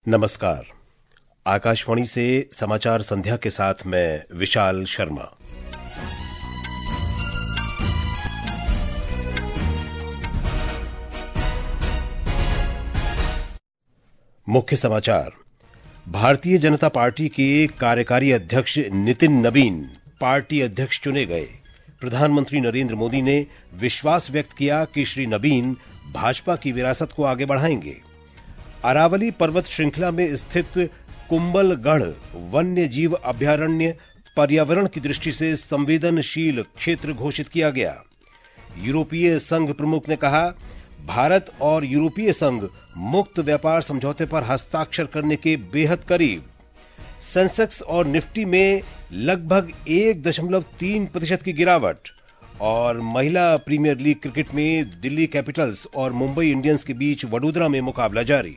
नमस्कार। आकाशवाणी से समाचार संध्या के साथ मैं विशाल शर्मा। मुख्य समाचार। भारतीय जनता पार्टी के कार्यकारी अध्यक्ष नितिन नबीन पार्टी अध्यक्ष चुने गए। प्रधानमंत्री नरेंद्र मोदी ने विश्वास व्यक्त किया कि श्री नबीन भाजपा की विरासत को आगे बढ़ाएंगे। अरावली पर्वत श्रृंखला में स्थित कुंभलगढ़ वन्य जीव अभयारण्य पर्यावरण की दृष्टि से संवेदनशील क्षेत्र घोषित किया गया। यूरोपीय संघ प्रमुख ने कहा, भारत और यूरोपीय संघ मुक्त व्यापार समझौते पर हस्ताक्षर करने के बेहद करीब। सेंसेक्स और निफ्टी में लगभग 1.3% की गिरावट। और महिला प्रीमियर लीग क्रिकेट में दिल्ली कैपिटल्स और मुंबई इंडियंस के बीच वडोदरा में मुकाबला जारी।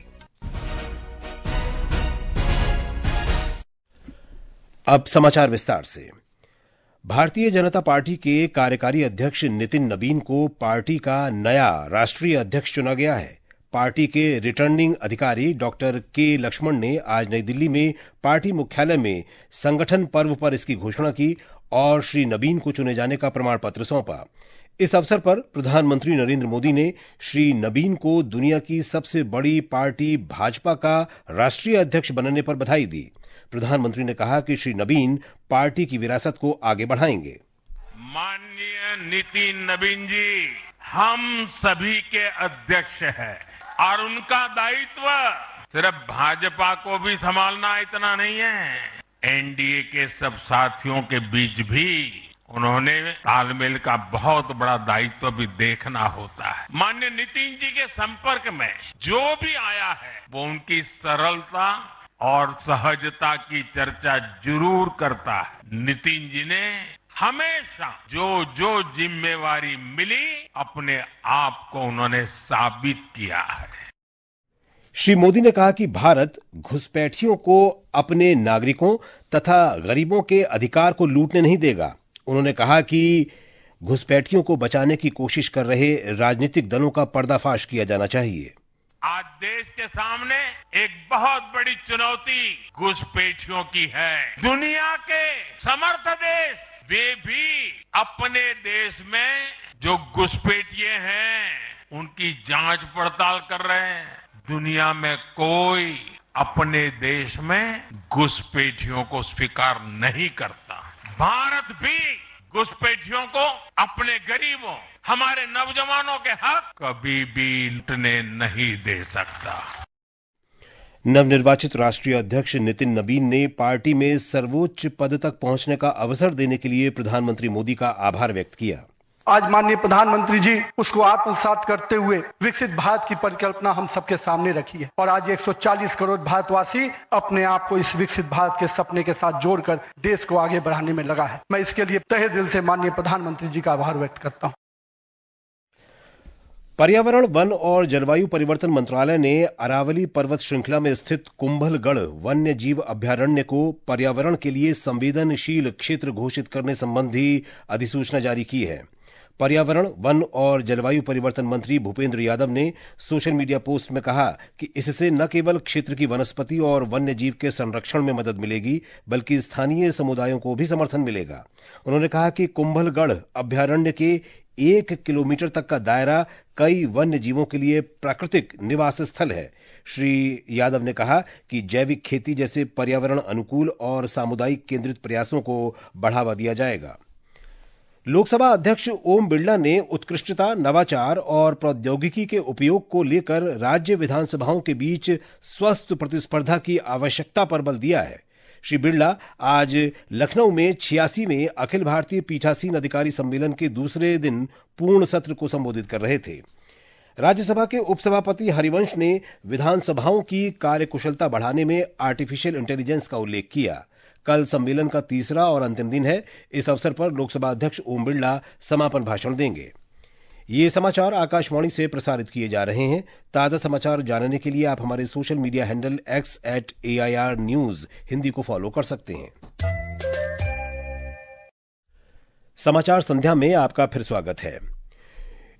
अब समाचार विस्तार से। भारतीय जनता पार्टी के कार्यकारी अध्यक्ष नितिन नबीन को पार्टी का नया राष्ट्रीय अध्यक्ष चुना गया है। पार्टी के रिटर्निंग अधिकारी डॉक्टर के लक्ष्मण ने आज नई दिल्ली में पार्टी मुख्यालय में संगठन पर्व पर इसकी घोषणा की और श्री नबीन को चुने जाने का प्रमाण पत्र सौंपा। इस अवसर पर प्रधानमंत्री नरेंद्र मोदी ने श्री नबीन को दुनिया की सबसे बड़ी पार्टी भाजपा का राष्ट्रीय अध्यक्ष बनने पर बधाई दी। प्रधानमंत्री ने कहा कि श्री नबीन पार्टी की विरासत को आगे बढ़ाएंगे। माननीय नितिन नबीन जी हम सभी के अध्यक्ष हैं और उनका दायित्व सिर्फ भाजपा को भी संभालना इतना नहीं है, एनडीए के सब साथियों के बीच भी उन्होंने तालमेल का बहुत बड़ा दायित्व भी देखना होता है। माननीय नितिन जी के संपर्क में जो भी आया है वो उनकी सरलता और सहजता की चर्चा जरूर करता है। नितिन जी ने हमेशा जो जिम्मेवारी मिली अपने आप को उन्होंने साबित किया है। श्री मोदी ने कहा कि भारत घुसपैठियों को अपने नागरिकों तथा गरीबों के अधिकार को लूटने नहीं देगा। उन्होंने कहा कि घुसपैठियों को बचाने की कोशिश कर रहे राजनीतिक दलों का पर्दाफाश किया जाना चाहिए। आज देश के सामने एक बहुत बड़ी चुनौती घुसपैठियों की है। दुनिया के समर्थ देश वे भी अपने देश में जो घुसपैठिए हैं उनकी जांच पड़ताल कर रहे हैं। दुनिया में कोई अपने देश में घुसपैठियों को स्वीकार नहीं करता। भारत भी घुसपैठियों को अपने गरीबों, हमारे नौजवानों के हक कभी भी लूटने नहीं दे सकता। नवनिर्वाचित राष्ट्रीय अध्यक्ष नितिन नबीन ने पार्टी में सर्वोच्च पद तक पहुंचने का अवसर देने के लिए प्रधानमंत्री मोदी का आभार व्यक्त किया। आज माननीय प्रधानमंत्री जी उसको आत्मसात करते हुए विकसित भारत की परिकल्पना हम सबके सामने रखी है और आज 140 करोड़ भारतवासी अपने आप को इस विकसित भारत के सपने के साथ जोड़कर देश को आगे बढ़ाने में लगा है। मैं इसके लिए तहे दिल से माननीय प्रधानमंत्री जी का आभार व्यक्त करता हूं। पर्यावरण, वन और जलवायु परिवर्तन मंत्रालय ने अरावली पर्वत श्रृंखला में स्थित कुंभलगढ़ वन्य जीव अभयारण्य को पर्यावरण के लिए संवेदनशील क्षेत्र घोषित करने संबंधी अधिसूचना जारी की है। पर्यावरण, वन और जलवायु परिवर्तन मंत्री भूपेंद्र यादव ने सोशल मीडिया पोस्ट में कहा कि इससे न केवल क्षेत्र की वनस्पति और वन्य जीव के संरक्षण में मदद मिलेगी बल्कि स्थानीय समुदायों को भी समर्थन मिलेगा। उन्होंने कहा कि कुंभलगढ़ अभयारण्य के 1 किलोमीटर तक का दायरा कई वन्य जीवों के लिए प्राकृतिक निवास स्थल है। श्री यादव ने कहा कि जैविक खेती जैसे पर्यावरण अनुकूल और सामुदायिक केंद्रित प्रयासों को बढ़ावा दिया जाएगा। लोकसभा अध्यक्ष ओम बिरला ने उत्कृष्टता, नवाचार और प्रौद्योगिकी के उपयोग को लेकर राज्य विधानसभाओं के बीच स्वस्थ प्रतिस्पर्धा की आवश्यकता पर बल दिया है। श्री बिरला आज लखनऊ में 86वें अखिल भारतीय पीठासीन अधिकारी सम्मेलन के दूसरे दिन पूर्ण सत्र को संबोधित कर रहे थे। राज्यसभा के उपसभापति हरिवंश ने विधानसभाओं की कार्यकुशलता बढ़ाने में आर्टिफिशियल इंटेलिजेंस का उल्लेख किया। कल सम्मेलन का तीसरा और अंतिम दिन है। इस अवसर पर लोकसभा अध्यक्ष ओम बिरला समापन भाषण देंगे। ये समाचार आकाशवाणी से प्रसारित किए जा रहे हैं। ताजा समाचार जानने के लिए आप हमारे social media handle x@AIR News Hindi को फॉलो कर सकते हैं। समाचार संध्या में आपका फिर स्वागत है।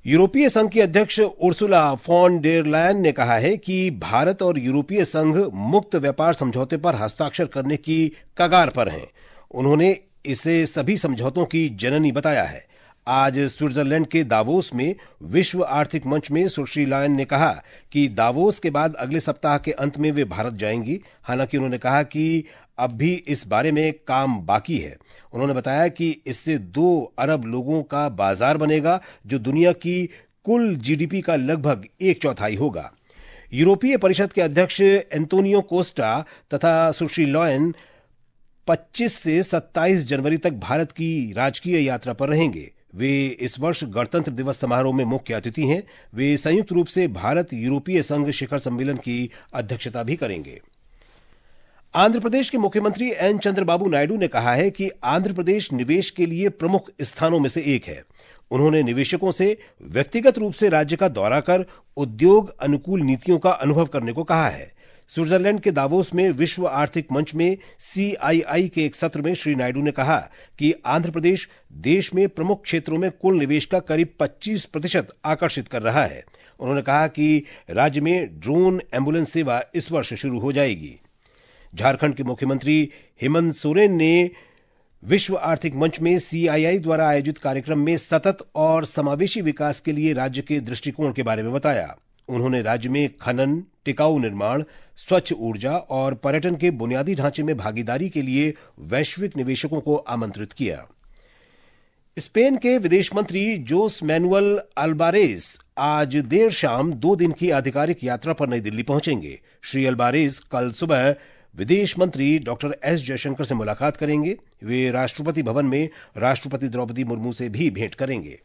यूरोपीय संघ की अध्यक्ष उर्सुला फॉन डेर लायन ने कहा है कि भारत और यूरोपीय संघ मुक्त व्यापार समझौते पर हस्ताक्षर करने की कगार पर हैं। उन्होंने इसे सभी समझौतों की जननी बताया है। आज स्विट्जरलैंड के दावोस में विश्व आर्थिक मंच में सुश्री लायन ने कहा कि दावोस के बाद अगले सप्ताह के अंत में वे भारत जाएंगी। हालांकि उन्होंने कहा कि अब भी इस बारे में काम बाकी है। उन्होंने बताया कि इससे 2 अरब लोगों का बाजार बनेगा, जो दुनिया की कुल जीडीपी का लगभग 1/4 होगा। यूरोपीय परिषद के अध्यक्ष एंटोनियो कोस्टा तथा सुश्री लायन 25 से 27 जनवरी तक भारत की राजकीय यात्रा पर रहेंगे। वे इस वर्ष गणतंत्र दिवस समारोह में मुख्य अतिथि हैं। वे संयुक्त रूप से भारत यूरोपीय संघ शिखर सम्मेलन की अध्यक्षता भी करेंगे। आंध्र प्रदेश के मुख्यमंत्री एन चंद्रबाबू नायडू ने कहा है कि आंध्र प्रदेश निवेश के लिए प्रमुख स्थानों में से एक है। उन्होंने निवेशकों से व्यक्तिगत रूप से राज्य का दौरा कर उद्योग अनुकूल नीतियों का अनुभव करने को कहा है। स्विट्जरलैंड के दावोस में विश्व आर्थिक मंच में CII के एक सत्र में श्री नायडू ने कहा कि आंध्र प्रदेश देश में प्रमुख क्षेत्रों में कुल निवेश का करीब 25% आकर्षित कर रहा है। उन्होंने कहा कि राज्य में ड्रोन एम्बुलेंस सेवा इस वर्ष शुरू हो जाएगी। झारखंड के मुख्यमंत्री हेमंत सोरेन ने विश्व आर्थिक मंच में CII द्वारा आयोजित कार्यक्रम में सतत और समावेशी विकास के लिए राज्य के दृष्टिकोण के बारे में बताया। उन्होंने राज्य में खनन, टिकाऊ निर्माण, स्वच्छ ऊर्जा और पर्यटन के बुनियादी ढांचे में भागीदारी के लिए वैश्विक निवेशकों को आमंत्रित किया। स्पेन के विदेश मंत्री जोस मैनुअल अल्बारेज आज देर शाम 2 दिन की आधिकारिक यात्रा पर नई दिल्ली पहुंचेंगे। श्री अल्बारेज कल सुबह विदेश मंत्री डॉक्टर एस जयशंकर से मुलाकात करेंगे। वे राष्ट्रपति भवन में राष्ट्रपति द्रौपदी मुर्मू से भी भेंट करेंगे।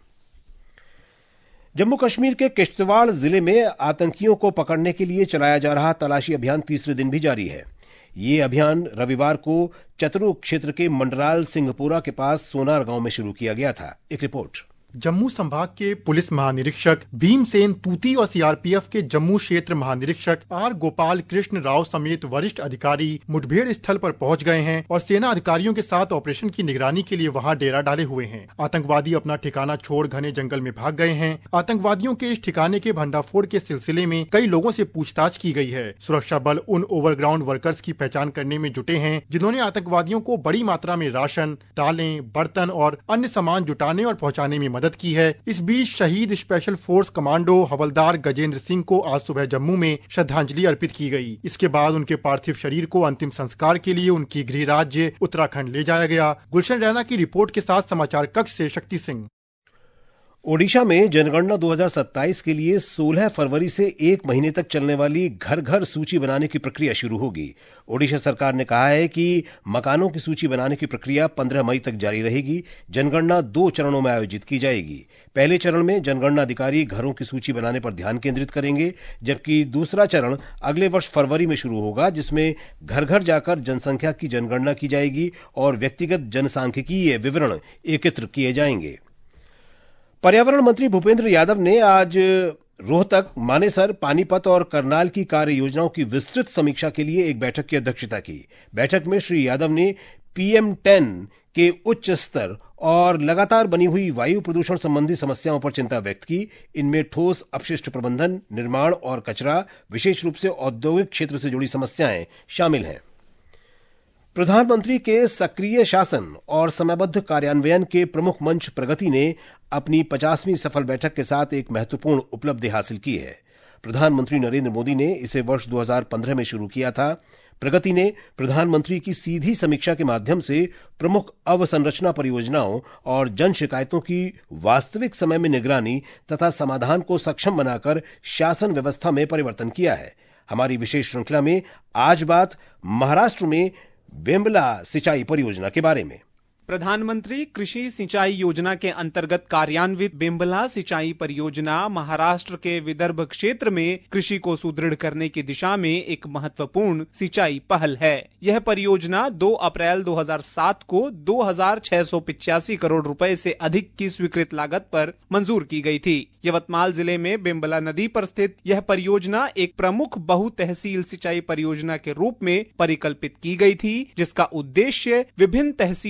जम्मू कश्मीर के किश्तवाड़ जिले में आतंकियों को पकड़ने के लिए चलाया जा रहा तलाशी अभियान तीसरे दिन भी जारी है। ये अभियान रविवार को चतरू क्षेत्र के मंडराल सिंहपुरा के पास सोनार गांव में शुरू किया गया था। एक रिपोर्ट। जम्मू संभाग के पुलिस महानिरीक्षक भीमसेन तूती और सीआरपीएफ के जम्मू क्षेत्र महानिरीक्षक आर गोपाल कृष्ण राव समेत वरिष्ठ अधिकारी मुठभेड़ स्थल पर पहुंच गए हैं और सेना अधिकारियों के साथ ऑपरेशन की निगरानी के लिए वहां डेरा डाले हुए हैं। आतंकवादी अपना ठिकाना छोड़ घने जंगल में भाग गए हैं। आतंकवादियों के इस ठिकाने के भंडाफोड़ के सिलसिले में कई लोगों से पूछताछ की गई है। सुरक्षा बल उन ओवरग्राउंड वर्कर्स की पहचान करने में जुटे हैं जिन्होंने आतंकवादियों को बड़ी मात्रा में राशन, दालें, बर्तन और अन्य सामान जुटाने और पहुँचाने में मदद की है। इस बीच शहीद स्पेशल फोर्स कमांडो हवलदार गजेंद्र सिंह को आज सुबह जम्मू में श्रद्धांजलि अर्पित की गई। इसके बाद उनके पार्थिव शरीर को अंतिम संस्कार के लिए उनकी गृह राज्य उत्तराखंड ले जाया गया। गुलशन रैना की रिपोर्ट के साथ समाचार कक्ष से शक्ति सिंह। ओडिशा में जनगणना 2027 के लिए 16 फरवरी से 1 महीने तक चलने वाली घर घर सूची बनाने की प्रक्रिया शुरू होगी। ओडिशा सरकार ने कहा है कि मकानों की सूची बनाने की प्रक्रिया 15 मई तक जारी रहेगी। जनगणना 2 चरणों में आयोजित की जाएगी। पहले चरण में जनगणना अधिकारी घरों की सूची बनाने पर ध्यान केंद्रित करेंगे, जबकि दूसरा चरण अगले वर्ष फरवरी में शुरू होगा, जिसमें घर घर जाकर जनसंख्या की जनगणना की जाएगी और व्यक्तिगत जनसांख्यिकीय विवरण एकत्र किए जाएंगे। पर्यावरण मंत्री भूपेंद्र यादव ने आज रोहतक, मानेसर, पानीपत और करनाल की कार्य योजनाओं की विस्तृत समीक्षा के लिए एक बैठक की अध्यक्षता की। बैठक में श्री यादव ने PM10 के उच्च स्तर और लगातार बनी हुई वायु प्रदूषण संबंधी समस्याओं पर चिंता व्यक्त की। इनमें ठोस अपशिष्ट प्रबंधन, निर्माण और कचरा, विशेष रूप से औद्योगिक क्षेत्र से जुड़ी समस्याएं शामिल हैं। प्रधानमंत्री के सक्रिय शासन और समयबद्ध कार्यान्वयन के प्रमुख मंच प्रगति ने अपनी 50वीं सफल बैठक के साथ एक महत्वपूर्ण उपलब्धि हासिल की है। प्रधानमंत्री नरेंद्र मोदी ने इसे वर्ष 2015 में शुरू किया था। प्रगति ने प्रधानमंत्री की सीधी समीक्षा के माध्यम से प्रमुख अवसंरचना परियोजनाओं और जन शिकायतों की वास्तविक समय में निगरानी तथा समाधान को सक्षम बनाकर शासन व्यवस्था में परिवर्तन किया है। हमारी विशेष श्रृंखला में आज बात महाराष्ट्र में बेम्बला सिंचाई परियोजना के बारे में। प्रधानमंत्री कृषि सिंचाई योजना के अंतर्गत कार्यान्वित बेम्बला सिंचाई परियोजना महाराष्ट्र के विदर्भ क्षेत्र में कृषि को सुदृढ़ करने की दिशा में एक महत्वपूर्ण सिंचाई पहल है। यह परियोजना 2 अप्रैल 2007 को 2,685 करोड़ रुपए से अधिक की स्वीकृत लागत पर मंजूर की गई थी। यवतमाल जिले में बेम्बला नदी पर स्थित यह परियोजना एक प्रमुख बहु तहसील सिंचाई परियोजना के रूप में परिकल्पित की गई थी, जिसका उद्देश्य विभिन्न तहसीलों में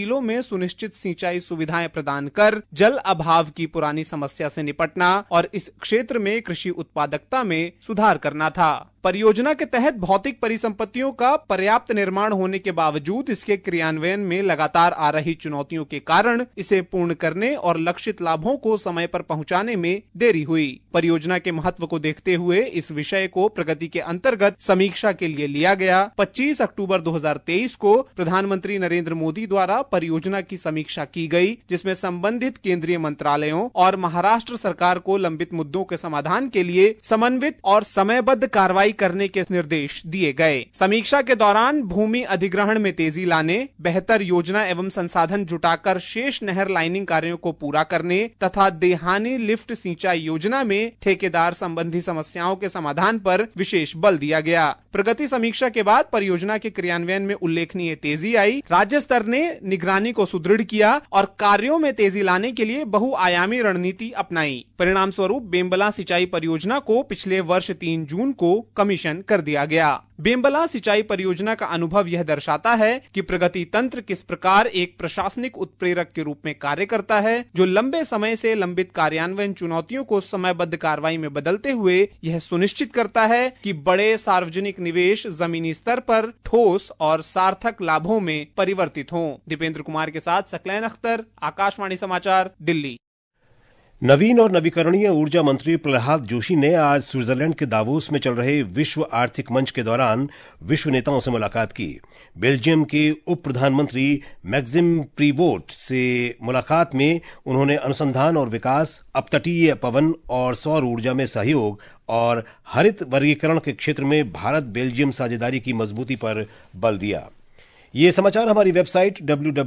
सुनिश्चित सिंचाई सुविधाएं प्रदान कर जल अभाव की पुरानी समस्या से निपटना और इस क्षेत्र में कृषि उत्पादकता में सुधार करना था। परियोजना के तहत भौतिक परिसंपत्तियों का पर्याप्त निर्माण होने के बावजूद इसके क्रियान्वयन में लगातार आ रही चुनौतियों के कारण इसे पूर्ण करने और लक्षित लाभों को समय पर पहुंचाने में देरी हुई। परियोजना के महत्व को देखते हुए इस विषय को प्रगति के अंतर्गत समीक्षा के लिए लिया गया। 25 अक्टूबर 2023 को प्रधानमंत्री नरेंद्र मोदी द्वारा परियोजना की समीक्षा की गई, जिसमें संबंधित केंद्रीय मंत्रालयों और महाराष्ट्र सरकार को लंबित मुद्दों के समाधान के लिए समन्वित और समयबद्ध कार्रवाई करने के निर्देश दिए गए। समीक्षा के दौरान भूमि अधिग्रहण में तेजी लाने, बेहतर योजना एवं संसाधन जुटाकर शेष नहर लाइनिंग कार्यों को पूरा करने तथा देहानी लिफ्ट सिंचाई योजना में ठेकेदार संबंधी समस्याओं के समाधान पर विशेष बल दिया गया। प्रगति समीक्षा के बाद परियोजना के क्रियान्वयन में उल्लेखनीय तेजी आई। राज्य स्तर ने निगरानी को सुदृढ़ किया और कार्यों में तेजी लाने के लिए बहुआयामी रणनीति अपनाई। परिणाम स्वरूप बेम्बला सिंचाई परियोजना को पिछले वर्ष 3 जून को कमीशन कर दिया गया। बेम्बला सिंचाई परियोजना का अनुभव यह दर्शाता है कि प्रगति तंत्र किस प्रकार एक प्रशासनिक उत्प्रेरक के रूप में कार्य करता है, जो लंबे समय से लंबित कार्यान्वयन चुनौतियों को समयबद्ध कार्रवाई में बदलते हुए यह सुनिश्चित करता है कि बड़े सार्वजनिक निवेश जमीनी स्तर पर ठोस और सार्थक लाभों में परिवर्तित हों। दीपेंद्र कुमार के साथ सकलैन अख्तर, आकाशवाणी समाचार, दिल्ली। नवीन और नवीकरणीय ऊर्जा मंत्री प्रहलाद जोशी ने आज स्विट्जरलैंड के दावोस में चल रहे विश्व आर्थिक मंच के दौरान विश्व नेताओं से मुलाकात की। बेल्जियम के उप प्रधानमंत्री मैक्सिम प्रीवोट से मुलाकात में उन्होंने अनुसंधान और विकास, अपतटीय पवन और सौर ऊर्जा में सहयोग और हरित वर्गीकरण के क्षेत्र में भारत बेल्जियम साझेदारी की मजबूती पर बल दिया। ये समाचार हमारी वेबसाइट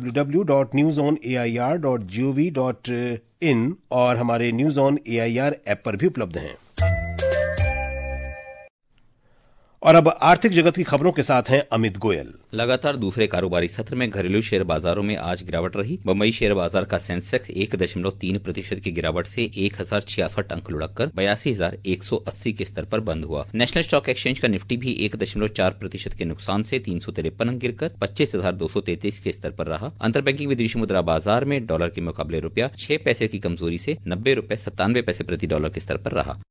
www.newsonair.gov.in और हमारे न्यूज ऑन एआईआर ऐप पर भी उपलब्ध हैं। और अब आर्थिक जगत की खबरों के साथ हैं अमित गोयल। लगातार दूसरे कारोबारी सत्र में घरेलू शेयर बाजारों में आज गिरावट रही। बंबई शेयर बाजार का सेंसेक्स 1.3% की गिरावट से 1066 अंक लुढ़ककर 82,180 के स्तर पर बंद हुआ। नेशनल स्टॉक एक्सचेंज का निफ्टी भी 1.4% के नुकसान से 353 अंक गिरकर 25,233 के स्तर पर रहा। अंतर बैंकिंग विदेशी मुद्रा बाजार में डॉलर के मुकाबले रुपया 6 पैसे की कमजोरी से 90 रुपये 97 पैसे प्रति डॉलर के स्तर पर रहा।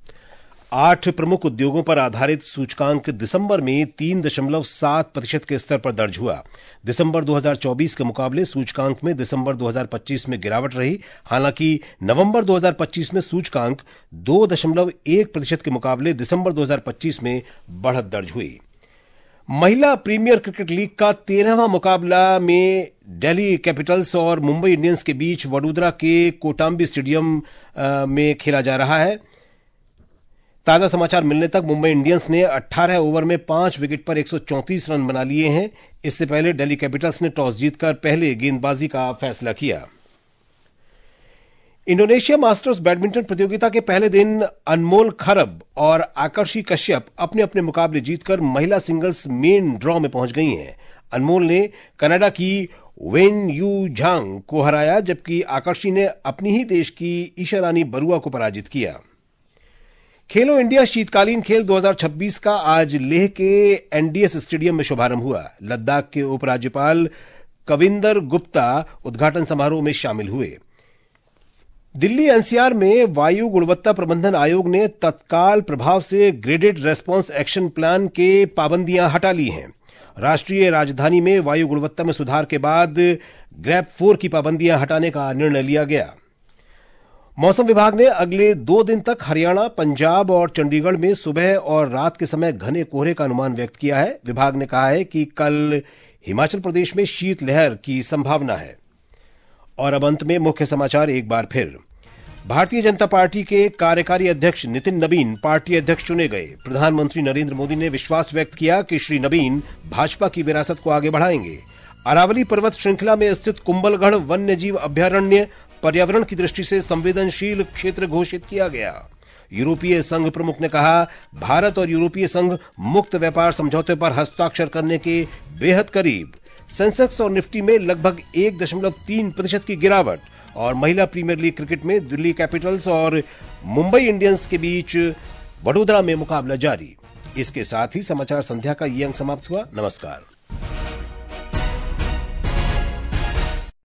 8 प्रमुख उद्योगों पर आधारित सूचकांक दिसंबर में 3.7% के स्तर पर दर्ज हुआ। दिसंबर 2024 के मुकाबले सूचकांक में दिसंबर 2025 में गिरावट रही। हालांकि नवंबर 2025 में सूचकांक 2.1% के मुकाबले दिसंबर 2025 में बढ़त दर्ज हुई। महिला प्रीमियर क्रिकेट लीग का 13वां मुकाबला में दिल्ली कैपिटल्स और मुंबई इंडियंस के बीच वडोदरा के कोटाम्बी स्टेडियम में खेला जा रहा है। ताजा समाचार मिलने तक मुंबई इंडियंस ने 18 ओवर में 5 विकेट पर 134 रन बना लिए हैं। इससे पहले दिल्ली कैपिटल्स ने टॉस जीतकर पहले गेंदबाजी का फैसला किया। इंडोनेशिया मास्टर्स बैडमिंटन प्रतियोगिता के पहले दिन अनमोल खरब और आकर्षी कश्यप अपने अपने मुकाबले जीतकर महिला सिंगल्स मेन ड्रॉ में पहुंच गई हैं। अनमोल ने कनाडा की वेन यू झांग को हराया, जबकि आकर्षी ने अपनी ही देश की ईशा रानी बरुआ को पराजित किया। खेलो इंडिया शीतकालीन खेल 2026 का आज लेह के एनडीएस स्टेडियम में शुभारंभ हुआ। लद्दाख के उपराज्यपाल कविंदर गुप्ता उद्घाटन समारोह में शामिल हुए। दिल्ली एनसीआर में वायु गुणवत्ता प्रबंधन आयोग ने तत्काल प्रभाव से ग्रेडेड रेस्पॉन्स एक्शन प्लान के पाबंदियां हटा ली हैं। राष्ट्रीय राजधानी में वायु गुणवत्ता में सुधार के बाद ग्रेप 4 की पाबंदियां हटाने का निर्णय लिया गया। मौसम विभाग ने अगले 2 दिन तक हरियाणा, पंजाब और चंडीगढ़ में सुबह और रात के समय घने कोहरे का अनुमान व्यक्त किया है। विभाग ने कहा है कि कल हिमाचल प्रदेश में शीतलहर की संभावना है। और अब अंत में मुख्य समाचार एक बार फिर। भारतीय जनता पार्टी के कार्यकारी अध्यक्ष नितिन नबीन पार्टी अध्यक्ष चुने गए। प्रधानमंत्री नरेंद्र मोदी ने विश्वास व्यक्त किया कि श्री नबीन भाजपा की विरासत को आगे बढ़ाएंगे। अरावली पर्वत श्रृंखला में स्थित कुंभलगढ़ वन्य जीव अभयारण्य पर्यावरण की दृष्टि से संवेदनशील क्षेत्र घोषित किया गया। यूरोपीय संघ प्रमुख ने कहा, भारत और यूरोपीय संघ मुक्त व्यापार समझौते पर हस्ताक्षर करने के बेहद करीब। सेंसेक्स और निफ्टी में लगभग 1.3% की गिरावट। और महिला प्रीमियर लीग क्रिकेट में दिल्ली कैपिटल्स और मुंबई इंडियंस के बीच वडोदरा में मुकाबला जारी। इसके साथ ही समाचार संध्या का ये अंक समाप्त हुआ। नमस्कार।